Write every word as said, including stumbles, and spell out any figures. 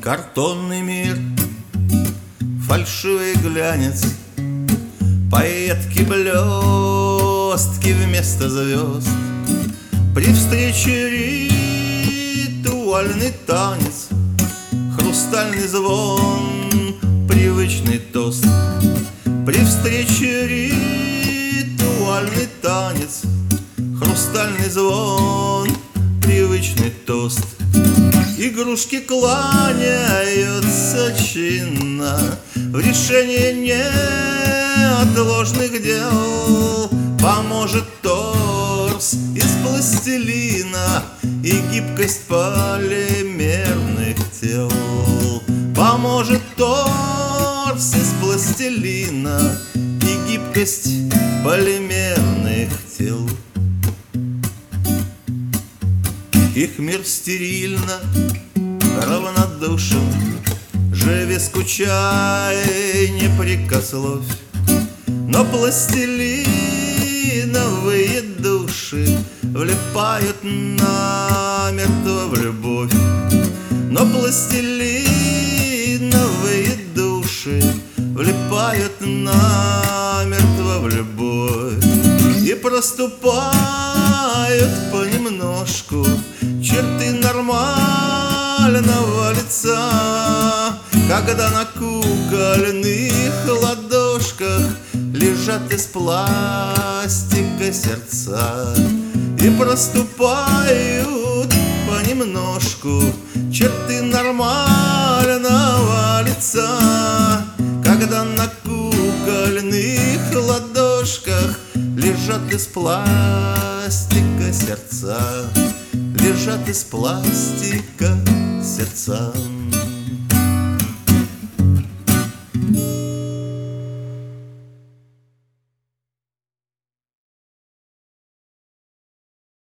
Картонный мир, фальшивый глянец, поэтки блестки вместо звезд. При встрече ритуальный танец, хрустальный звон, привычный тост. При встрече ритуальный танец, хрустальный звон, привычный тост. Игрушки кланяются чинно в решении неотложных дел. Поможет торс из пластилина и гибкость полимерных тел. Поможет торс из пластилина и гибкость полимерных тел. Их мир стерильно равнодушен, живи, скучай, не прикословь. Но пластилиновые души влипают намертво в любовь. Но пластилиновые души влипают намертво в любовь. И проступают понемножку черты нормального лица, когда на кукольных ладошках лежат из пластика сердца. И проступают понемножку черты нормального лица, когда на кукольных ладошках лежат из пластика сердца. Лежат из пластика сердца.